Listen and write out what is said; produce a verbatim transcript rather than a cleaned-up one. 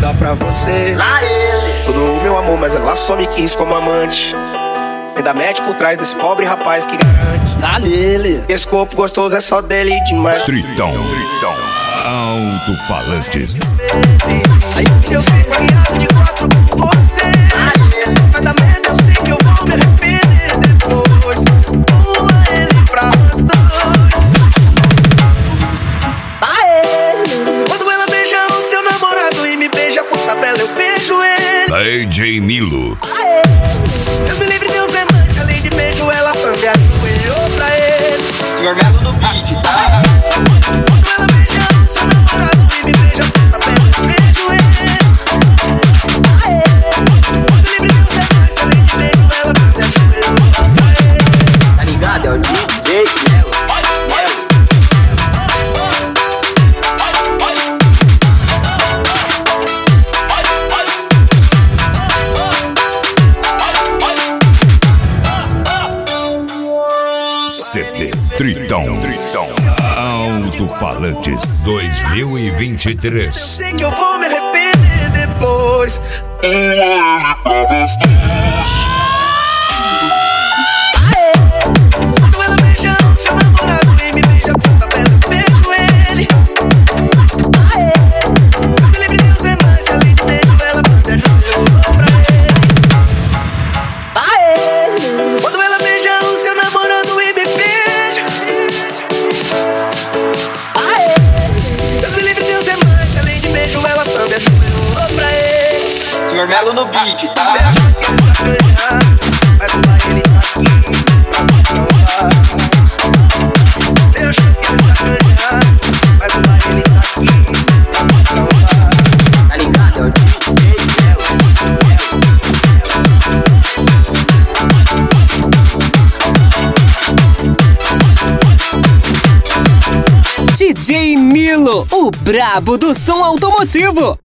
dar pra você Lá ele. todo o meu amor, mas ela só me quis como amante. Ainda mete por trás desse pobre rapaz que garante. Lá nele. Esse corpo gostoso é só dele demais. Tritão, Tritão, alto-falantes. Se eu fico guiado de quatro por você, vai dar merda, eu sei que eu vou me arrepender depois. Pula ele pra nós dois. Aê. Quando ela beija o seu namorado e me beija com tabela, eu beijo ele. D J Milo. Aê. Deus me livre, Deus é mais, se além de beijo ela também ajoelhou pra ele. Senhor Melo no beat. Quando ela beija o seu namorado e me beija com tabela, eu beijo ele. Aê. Deus me livre, Deus é mais, se além de beijo ela também ajoelhou pra ele. Tá ligado? É o D J Melo. Melo. C D Tritão, Tritão, alto-falantes dois mil e vinte e três. Sei que eu vou me arrepender depois. Quando ela beija o seu namorado e me beija com tabela, eu beijo ele. Deus me livre, Deus é mais, se além de beijo ela também ajoelhou pra ele. Quando ela beija o seu namorado e me beija, Deus me livre, Deus é mais, se além de beijo ela também ajoelhou pra ele. Senhor Melo no beat. Você acha que ele sacanhar, mas lá ele tá aqui pra me salvar. Você acha que ele sacanhar, mas lá ele tá aqui pra me salvar. Tá ligado? É o D J Melo. D J Milo, o brabo do som automotivo.